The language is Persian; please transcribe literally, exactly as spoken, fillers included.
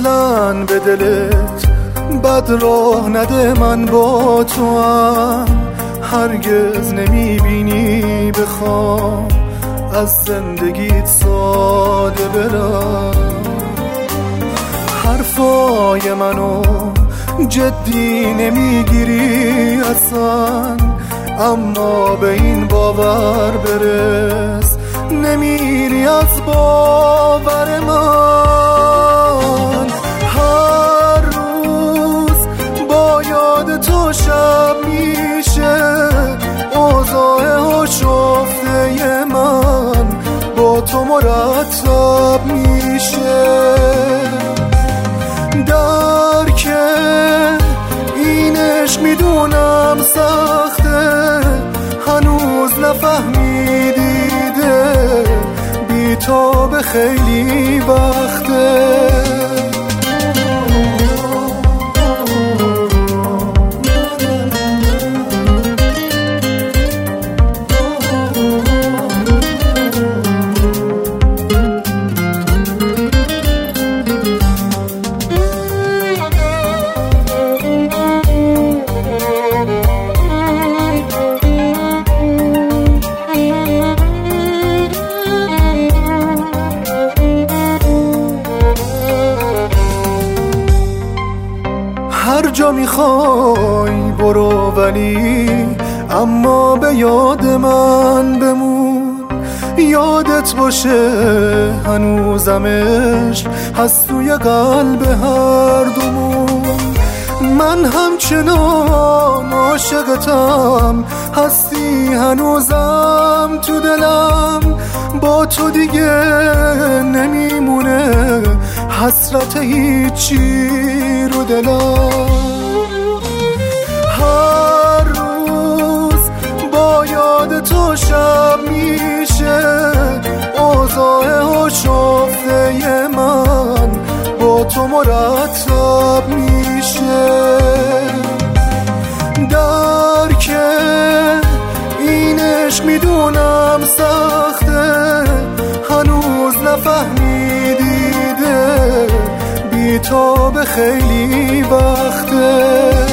اصلاً به دلت بد راه نده، من با تو هم هرگز نمیبینی بخوام از زندگیت ساده برم. حرفای منو جدی نمیگیری اصلا، اما به این باور برس نمیری از باور من. هر روز با یاد تو شب میشه، اوضاع هاشفته من با تو مرتب میشه. درک این عشق میدونم سخته، هنوز نفهمیدیده بی تو به خیلی وقته. هر جا میخوای برو، ولی اما به یاد من بمون. یادت باشه هنوزم عشق هست توی قلب هر دومون. من همچنان عاشقتم، هستی هنوزم تو دلم. با تو دیگه نمیمونه حسرت هیچی رو دلم. هر روز با یاد تو شب میشه، اوضاع هاشفته من با تو مرتب میشه. درک این عشق میدونم سخته، هنوز نفهمیدیده بی تو به خیلی وقته.